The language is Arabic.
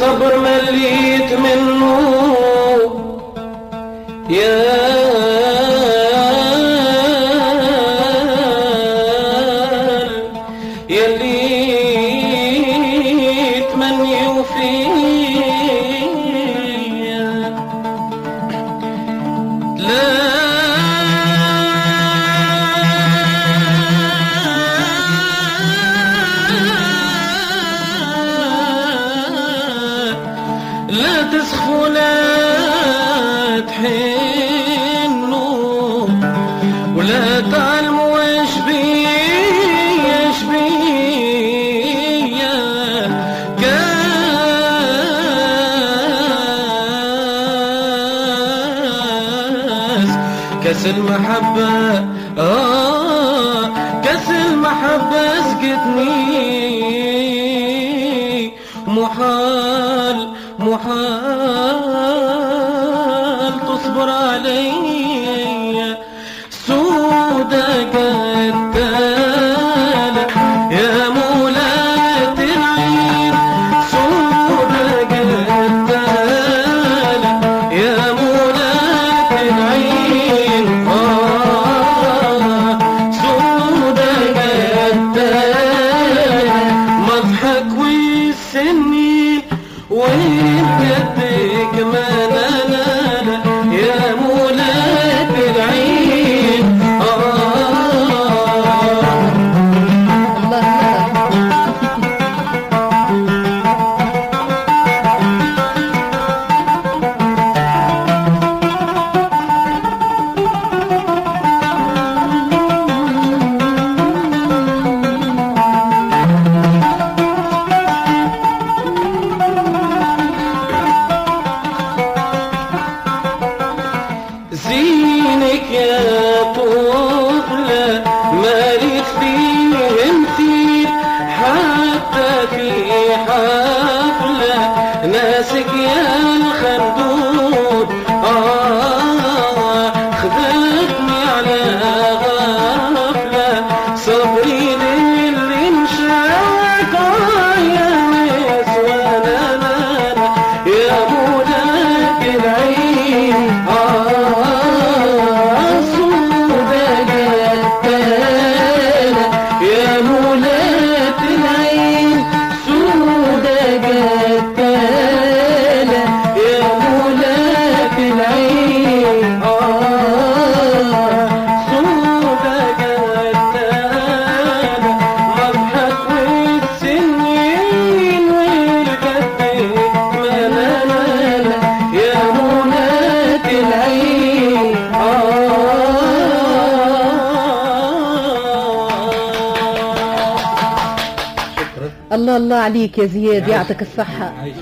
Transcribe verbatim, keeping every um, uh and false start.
صبر مليت منه يا يلي تمني وفيا لا لا تسخفوا لا تحنوا ولا تعلموا ايش بي ايش بي كاس كاس المحبة آه كاس المحبة اسقتني محال محال تصبر علي سودة قتالة يا مولاة العين سودة قتالة يا مولاة العين آه سودة قتالة مضحك ويسني وين قدك ما لا لا لا يا مولاة العين زينك يا طفلة مالك فيه مثيل حتى في حفلة ناسك يا الخندود آه خذتني على غفلة صبري للي مشاك يا نسوان لا يا مولاة العين يا مولاة العين سودة قتالة يا مولاة العين آه سودة قتالة مضحك والسنين والقدك ما لا لا لا يا مولاة العين الله الله عليك يا زياد، يعطيك الصحة.